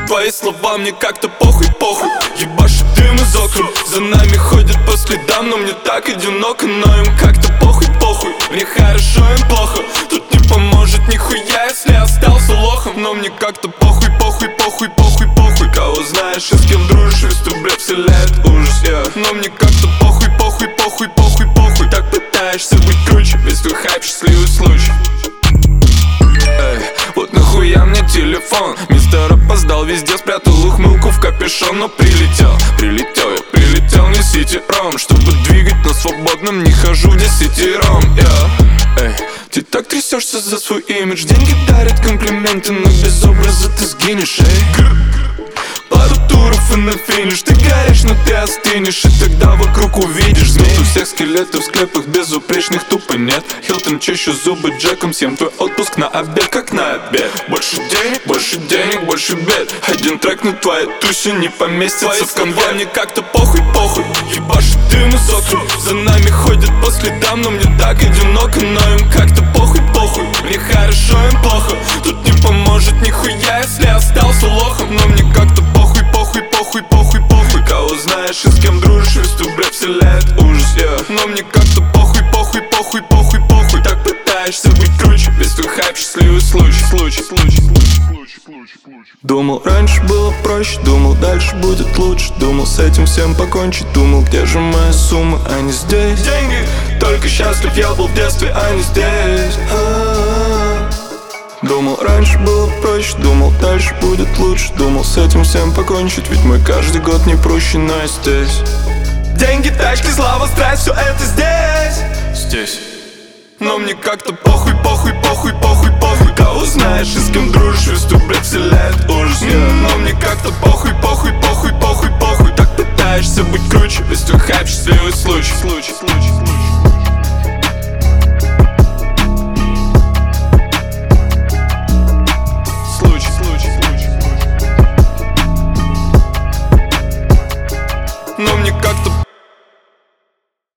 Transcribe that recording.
твои слова, мне как-то похуй, похуй. Ебашит дым из окон, за нами ходят по следам, но мне так одиноко, но им как-то похуй, похуй. Мне хорошо, им плохо, тут не поможет нихуя, если остался лохом. Но мне как-то похуй, похуй, похуй, похуй, похуй. Кого знаешь и с кем дружишь, весь твой бред вселяет ужас, Но мне как-то похуй, похуй, похуй, похуй, похуй. Так пытаешься быть круче, весь твой хайп счастливый случай. Вот нахуя мне телефон? Мистер опоздал, везде спрятал ухмылку в капюшон. Но прилетел, прилетел, я прилетел, несите ром. Чтобы двигать на свободном, не хожу десятером, ты так трясешься за свой имидж. Деньги дарят комплименты, но без образа ты сгинешь, Пару туров и на финиш. Ты горишь, но ты остынешь, и тогда вокруг увидишь змей. У всех скелетов в склепах безупречных тупо нет. Хилтон чищу зубы Джеком, съем твой отпуск на обед, как на обед. Больше денег, больше бед. Один трек на твоей тусе не поместится в конвой. Мне как-то похуй, похуй. Ебашит дым из окон, за нами ходят по следам, но мне так одиноко, но им как-то похуй, похуй. Мне хорошо, им плохо, тут не поможет нихуя, если остался лохом. Но мне как-то похуй, похуй, похуй, похуй, похуй. Кого знаешь и с кем дружишь, весь твой бред вселяет ужас, Но мне как-то похуй, похуй, похуй, похуй, похуй. Так пытаешься быть круче, весь твой хайп счастливый случай, случай, случай, случай. Думал, раньше было проще, думал, дальше будет лучше. Думал, с этим всем покончить, думал, где же моя сумма, а не здесь. Деньги, только счастлив я был в детстве, а не здесь. Думал, раньше было проще, думал, дальше будет лучше. Думал, с этим всем покончить, ведь мой каждый год не проще, но я здесь. Деньги, тачки, слава, страсть, все это здесь. Но мне как-то похуй, похуй, похуй, похуй, похуй. Кого знаешь и с кем дружишь, весь твой